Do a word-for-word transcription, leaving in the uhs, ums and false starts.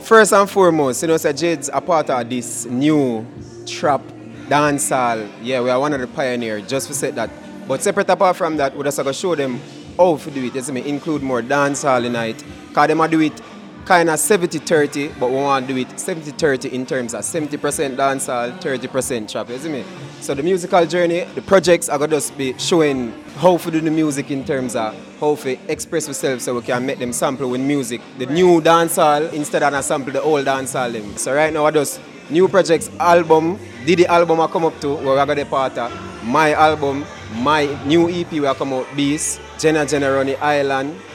First and foremost, you know, so Jade's a part of this new trap dancehall. Yeah, we are one of the pioneers, just to say that. But separate apart from that, we're just going to show them how to do it. You see me, include more dancehall in it. Because they do it kind of seventy thirty, but we want to do it seventy thirty in terms of seventy percent dancehall, thirty percent trap. You see me? So the musical journey, the projects are going to just be showing how to do the music in terms of how to express yourself so we can make them sample with music. The new dancehall instead of a sample the old dancehall. Them. So right now I just new projects album, Diddy album I come up to where we're going to part of. My album, my new E P will come out, Beast, Jenna Jenna Ronnie Island.